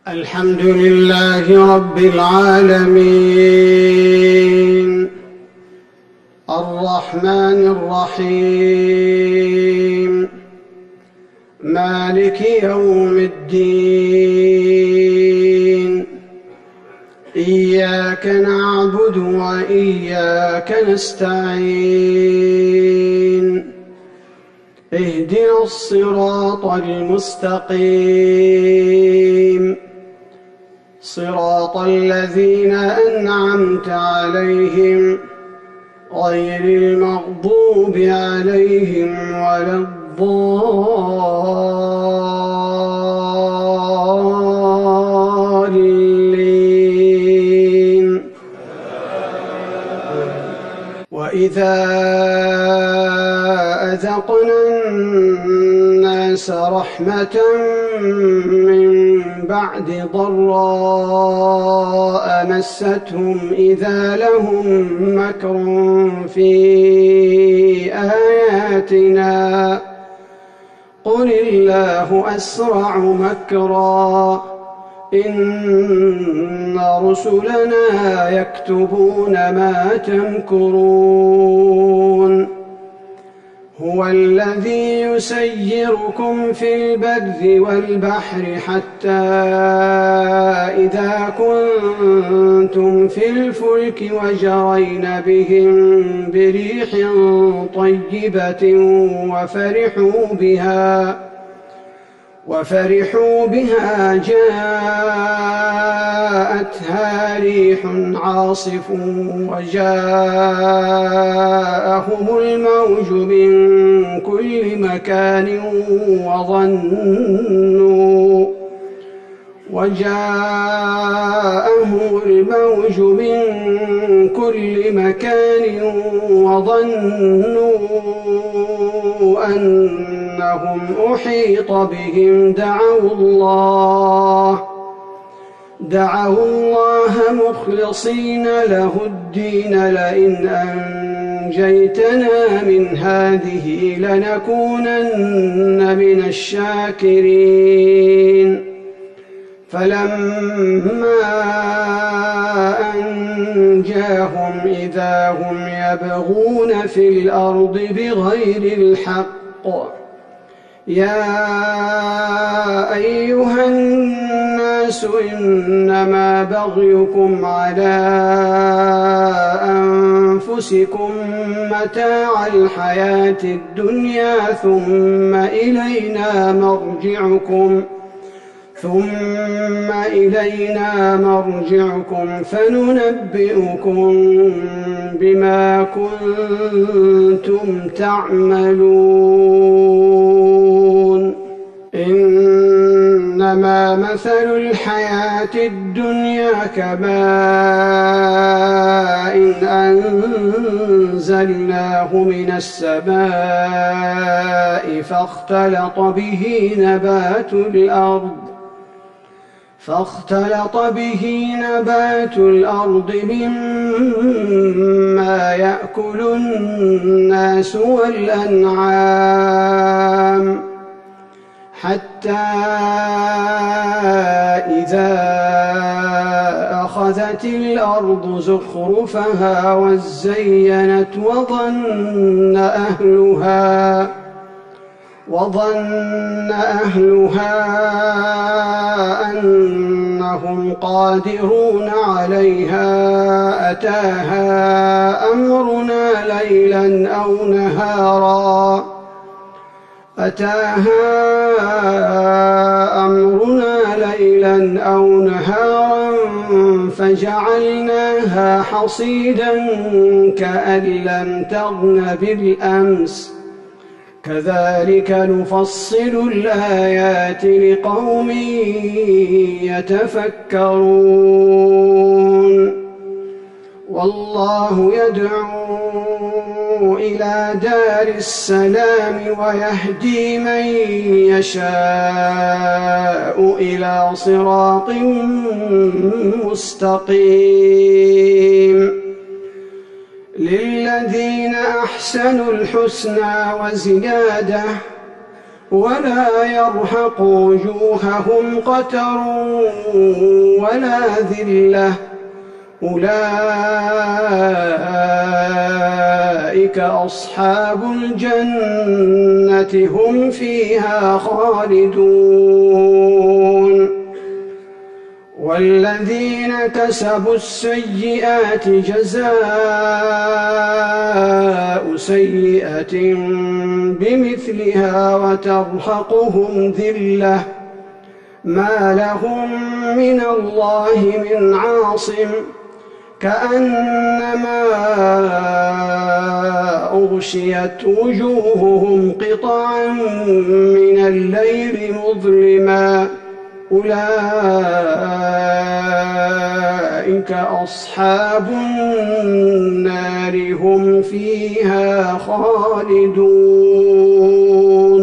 الحمد لله رب العالمين، الرحمن الرحيم، مالك يوم الدين. إياك نعبد وإياك نستعين. اهدنا الصراط المستقيم، صراط الذين أنعمت عليهم غير المغضوب عليهم ولا الضالين. وإذا أذقنا الناس رحمة من بعد ضراء مستهم إذا لهم مكر في آياتنا قل الله أسرع مكرا إن رسلنا يكتبون ما تمكرون. هو الذي يسيركم في البر والبحر حتى إذا كنتم في الفلك وجرين بهم بريح طيبة وفرحوا بها جاءتها ريح عاصف وجاءهم الموج من كل مكان وظنوا أنهم أحيط بهم دعوا الله مخلصين له الدين لئن أنجيتنا من هذه لنكونن من الشاكرين. فلما أنجاهم إذا هم يبغون في الأرض بغير الحق. يا أيها الناس إنما بغيكم على أنفسكم متاع الحياة الدنيا ثم إلينا مرجعكم فننبئكم بما كنتم تعملون. إنما مثل الحياة الدنيا كماء أنزلناه من السماء فاختلط به نبات الأرض مما يأكل الناس والأنعام حتى إذا أخذت الأرض زخرفها وزينت وظن أهلها أنهم قادرون عليها أتاها أمرنا ليلا أو نهارا فجعلناها حصيدا كأن لم تغن بالأمس كذلك نفصل الآيات لقوم يتفكرون. والله يدعو إلى دار السلام ويهدي من يشاء إلى صراط مستقيم. للذين أحسنوا الحسنى وزيادة ولا يرهق وجوههم قتر ولا ذلة أولئك أصحاب الجنة هم فيها خالدون والذين كسبوا السيئات جزاء سيئة بمثلها وترهقهم ذلة ما لهم من الله من عاصم كأنما أغشيت وجوههم قطعا من الليل مظلما أولئك أصحاب النار هم فيها خالدون